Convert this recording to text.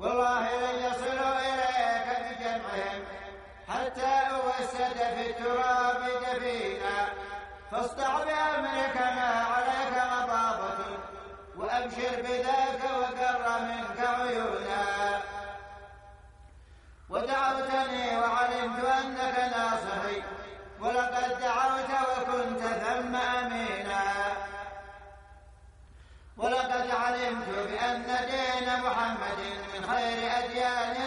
والله لن يصلوا إليك بجمعهم حتى أوسد في التراب دفينا، فاصدع بأمرك ما عليك مضاضة، وأبشر بذاك وقر منك عيونا. ودعوتني وعلمت أنك ناصحي، ولقد دعوت وكنت ثم أمينا. ولقد علمت بأن دين محمد من خير أديان